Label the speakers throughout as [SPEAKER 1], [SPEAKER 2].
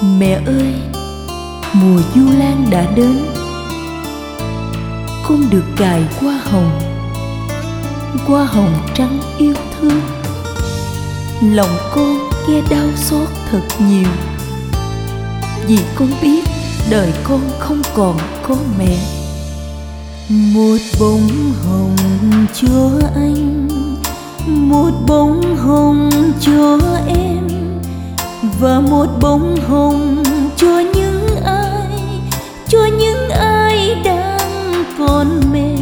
[SPEAKER 1] Mẹ ơi, mùa du lan đã đến, con được cài hoa hồng trắng yêu thương. Lòng con nghe đau xót thật nhiều, vì con biết đời con không còn có mẹ. Một bông hồng cho anh, một bông hồng cho em, và một bông hồng cho những ai đang còn mẹ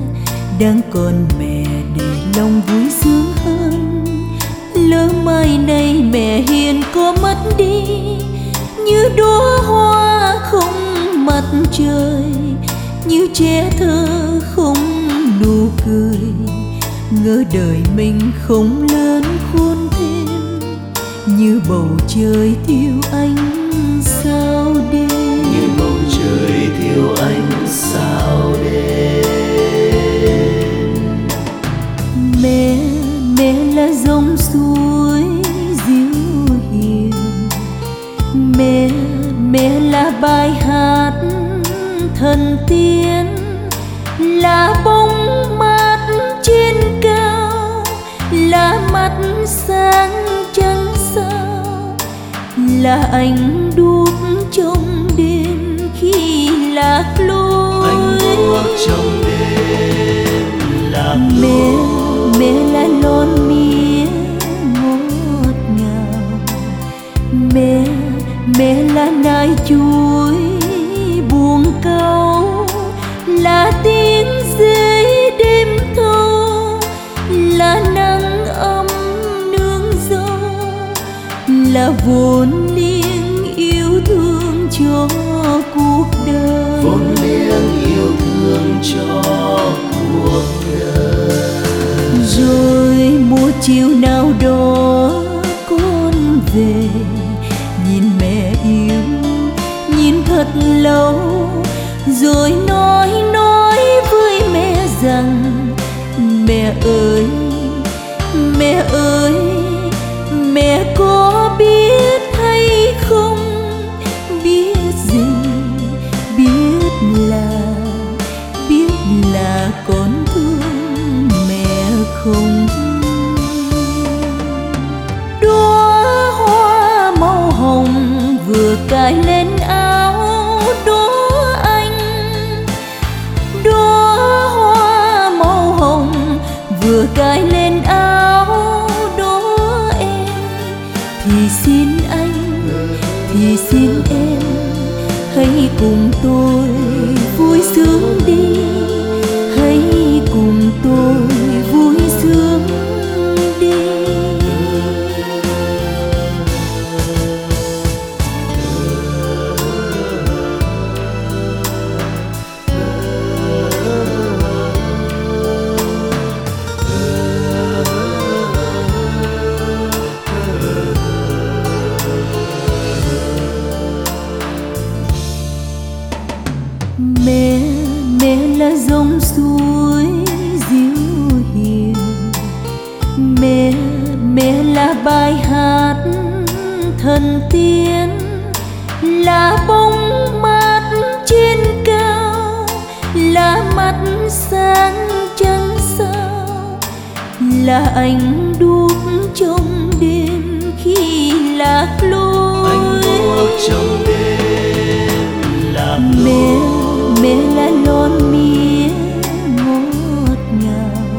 [SPEAKER 1] để lòng vui sướng hơn. Lỡ mai này mẹ hiền có mất đi, như đóa hoa không mặt trời, như trẻ thơ không nụ cười. Ngỡ đời mình không lớn khôn thêm, như bầu trời thiếu ánh sao đêm,
[SPEAKER 2] như bầu trời thiếu ánh sao đêm.
[SPEAKER 1] Mẹ là dòng suối dịu hiền, mẹ là bài hát thần tiên, là bóng mát trên cao, là mắt sáng trăng sao, là ánh đuốc trong đêm khi lạc lối.
[SPEAKER 2] Ánh đuốc trong đêm lạc lối.
[SPEAKER 1] Mẹ là lon mía ngọt ngào, mẹ là nai chuối buồn câu, là tiếng dế đêm thâu, là nắng ấm nương dâu, là vốn liếng yêu thương cho cuộc đời,
[SPEAKER 2] vốn liếng yêu thương cho cuộc đời.
[SPEAKER 1] Rồi một chiều nào đó con về, nhìn mẹ yêu, nhìn thật lâu, rồi nói với mẹ rằng: mẹ ơi, mẹ có biết hay không, biết gì, biết là con thương mẹ không. Đóa hoa màu hồng vừa cài lên áo đóa anh, đóa hoa màu hồng vừa cài lên áo đóa em. Thì xin anh, thì xin em, hãy cùng tôi vui sướng đi, hãy cùng tôi vui sướng đi. Mẹ là dòng suối dịu hiền, mẹ là bài hát thần tiên, là bóng mát trên cao, là mắt sáng trăng sao, là ánh đuốc trong đêm khi lạc lối.
[SPEAKER 2] Ánh đuốc trong đêm lạc lối.
[SPEAKER 1] Mẹ là lon mía ngọt ngào,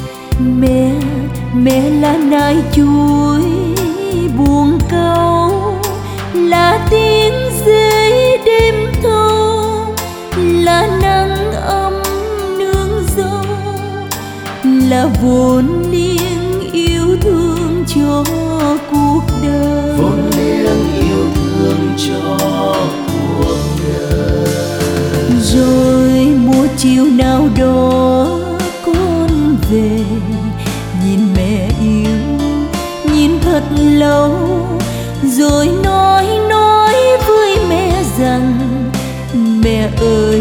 [SPEAKER 1] mẹ là nai chuối buồn câu, là tiếng dế đêm thâu, là nắng ấm nương dâu, là vốn liếng yêu thương cho cuộc đời,
[SPEAKER 2] vốn liếng yêu thương cho cuộc đời.
[SPEAKER 1] Rồi một chiều nào đó con về, nhìn mẹ yêu, nhìn thật lâu, rồi nói với mẹ rằng: mẹ ơi,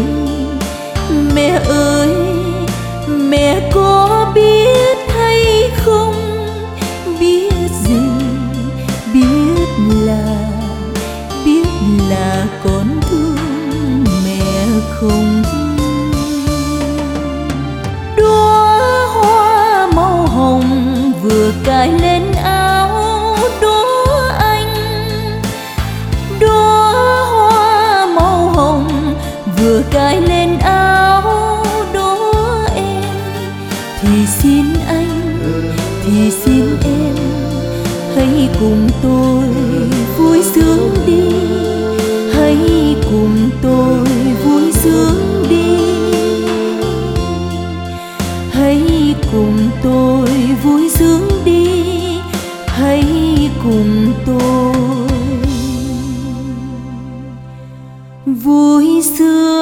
[SPEAKER 1] mẹ có biết hay không, biết gì, biết là con thương mẹ không. Đóa hoa màu hồng vừa cài lên áo đóa anh, đóa hoa màu hồng vừa cài lên áo đóa em. Thì xin anh, thì xin em, hãy cùng tôi vui sướng đi, hãy cùng tôi vui sướng đi, hãy cùng tôi vui sướng đi, hãy cùng tôi vui sướng.